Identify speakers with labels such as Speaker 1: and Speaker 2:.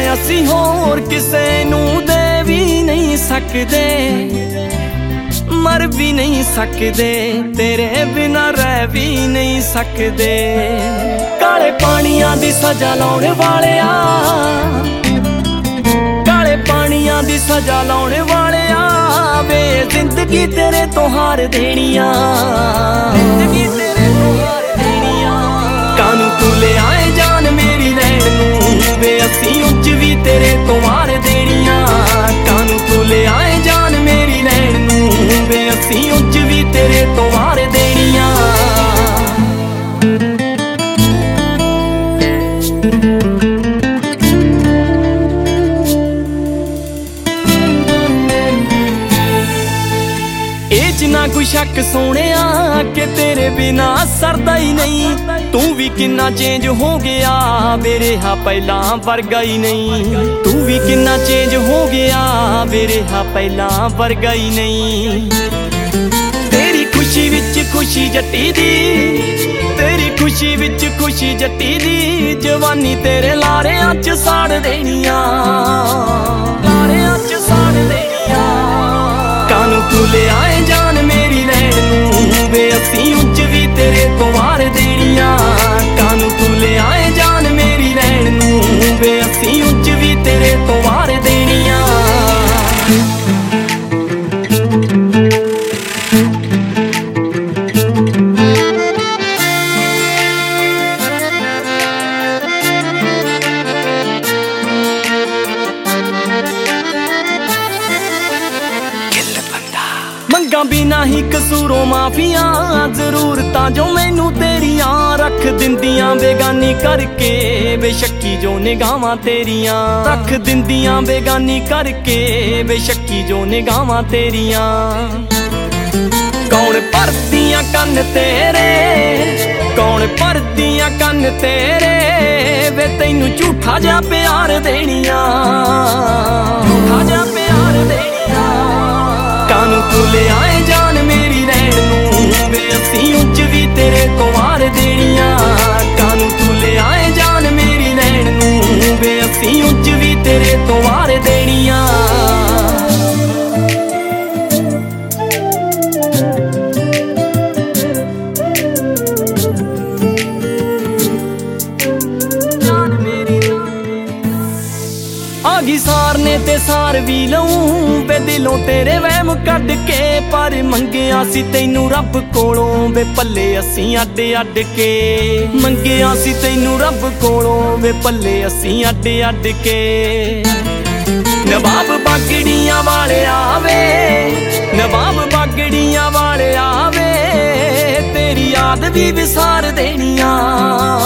Speaker 1: ਅਸੀਂ ਹੋਰ ਕਿਸੇ ਨੂੰ ਦੇ ਵੀ ਨਹੀਂ ਸਕਦੇ, ਮਰ ਵੀ ਨਹੀਂ ਸਕਦੇ, ਤੇਰੇ ਬਿਨਾ ਰਹਿ ਵੀ ਨਹੀਂ ਸਕਦੇ। ਕਾਲੇ ਪਾਣੀਆਂ ਦੀ ਸਜ਼ਾ ਲਾਉਣ ਵਾਲਿਆ, ਕਾਲੇ ਪਾਣੀਆਂ ਦੀ ਸਜ਼ਾ ਲਾਉਣ ਵਾਲਿਆ ਵੇ ਜ਼ਿੰਦਗੀ ਤੇਰੇ ਤੋਂ ਹਾਰ ਦੇਣੀਆਂ, ਜ਼ਿੰਦਗੀ ਤੇਰੇ ਤੋਂ ਹਾਰ ਦੇਣੀਆਂ। ਕਾਨੂੰ ਤੂੰ ਲੈ ਆਏ ਜਾਨ ਮੇਰੀ ਰਹਿਣ ਨੂੰ ਵੇ ਅਸੀਂ ਉੱਚ ਵੀ ਤੇਰੇ ਤੋਂ ਮਾਰ ਦੇਣੀਆਂ। ਕਾਨੂੰ ਤੂੰ ਲੈ ਆਏ ਜਾਨ ਮੇਰੀ ਰਹਿਣ ਨੂੰ ਵੇ ਅਸੀਂ ਉੱਚ ਵੀ ਤੇਰੇ ਤੋਂ ਮਾਰ ਦੇਣੀਆਂ। ਨਾ ਕੋਈ ਸ਼ੱਕ ਸੋਹਣਿਆ ਕਿ ਤੇਰੇ ਬਿਨਾ ਸਰਦਾ ਹੀ ਨਹੀਂ, ਤੂੰ ਵੀ ਕਿੰਨਾ ਚੇਂਜ ਹੋ ਗਿਆ ਮੇਰੇ ਹਾਂ ਪਹਿਲਾਂ ਵਰਗਾ ਹੀ ਨਹੀਂ। ਤੂੰ ਵੀ ਕਿੰਨਾ ਚੇਂਜ ਹੋ ਗਿਆ ਮੇਰੇ ਹਾਂ ਪਹਿਲਾਂ ਵਰਗਾ ਹੀ ਨਹੀਂ। ਤੇਰੀ ਖੁਸ਼ੀ ਵਿੱਚ ਖੁਸ਼ੀ ਜੱਟੀ ਦੀ, ਤੇਰੀ ਖੁਸ਼ੀ ਵਿੱਚ ਖੁਸ਼ੀ ਜੱਟੀ ਦੀ, ਜਵਾਨੀ ਤੇਰੇ ਲਾਰਿਆਂ 'ਚ ਸਾੜ ਦੇਣੀਆਂ, ਲਾਰਿਆਂ 'ਚ ਸਾੜ ਦੇਣੀਆਂ। ਕਾਨੂੰ ਤੂੰ ਲੈ ਆਏ ਜਾਨ ਮੇਰੀ ਰਹਿਣ ਨੂੰ ਵੇ ਅਸੀਂ ਉੱਚ ਵੀ ਤੇਰੇ ਤੋਂ ਮਾਰ ਦੇਣੀਆਂ। ਕਾਨੂੰ ਤੂੰ ਲੈ ਆਏ ਜਾਨ ਮੇਰੀ ਰਹਿਣ ਨੂੰ ਵੇ ਅਸੀਂ ਉੱਚ ਵੀ ਤੇਰੇ ਤੋਂ ਮਾਰ ਦੇਣੀਆਂ। ਮੰਗਾਂ ਬਿਨਾ ਹੀ ਕਸੂਰੋਂ ਮਾਫੀਆਂ, ਜ਼ਰੂਰਤਾਂ ਜੋ ਮੈਨੂੰ ਤੇਰੀਆਂ ਰੱਖ ਦਿੰਦੀਆਂ ਬੇਗਾਨੀ ਕਰਕੇ, ਬੇਸ਼ੱਕੀ ਜੋ ਨਿਗਾਹਾਂ ਤੇਰੀਆਂ ਰੱਖ ਦਿੰਦੀਆਂ ਬੇਗਾਨੀ ਕਰਕੇ, ਬੇਸ਼ੱਕੀ ਜੋ ਨਿਗਾਹਾਂ ਤੇਰੀਆਂ। ਕੌਣ ਭਰਦੀਆਂ ਕੰਨ ਤੇਰੇ, ਕੌਣ ਭਰਦੀਆਂ ਕੰਨ ਤੇਰੇ ਵੇ ਤੈਨੂੰ ਝੂਠਾ ਜਿਹਾ ਪਿਆਰ ਦੇਣੀਆਂ, ਝੂਠਾ ਜਿਹਾ ਪਿਆਰ ਦੇਣੀਆਂ। ਕਾਨੂੰ ਤੂੰ ਲੈ ਆਏ ਜਾਨ ਮੇਰੀ ਰਹਿਣ ਨੂੰ ਵੇ ਅਸੀਂ ਉੱਚ ਵੀ ਤੇਰੇ ਤੋਂ ਮਾਰ ਦੇਣੀਆਂ। ਕਾਨੂੰ ਤੂੰ ਲੈ ਆਏ ਜਾਨ ਮੇਰੀ ਰਹਿਣ ਨੂੰ ਵੇ ਅਸੀਂ ਉੱਚ ਵੀ ਤੇਰੇ ਤੋਂ ਮਾਰ ਦੇਣੀਆਂ। ਆਗੀ ਸਾਰ ਨੇ ਤੇ ਸਾਰ ਵੀ ਲਊਂ ਵੇ ਦਿਲੋਂ ਤੇਰੇ ਵਹਿਮ ਕੱਢ ਕੇ, ਪਰ ਮੰਗਿਆ ਸੀ ਤੈਨੂੰ ਰੱਬ ਕੋਲੋਂ ਵੇ ਪੱਲੇ ਅਸੀਂ ਅੱਡ ਅੱਡ ਕੇ। ਮੰਗਿਆ ਸੀ ਤੈਨੂੰ ਰੱਬ ਕੋਲੋਂ ਵੇ ਪੱਲੇ ਅਸੀਂ ਅੱਡ ਅੱਡ ਕੇ। ਨਵਾਬ ਬਾਗੜੀਆਂ ਵਾਲਿਆ ਵੇ, ਨਵਾਬ ਬਾਗੜੀਆਂ ਵਾਲਿਆ ਵੇ ਤੇਰੀ ਯਾਦ ਵੀ ਵਿਸਾਰ ਦੇਣੀਆਂ।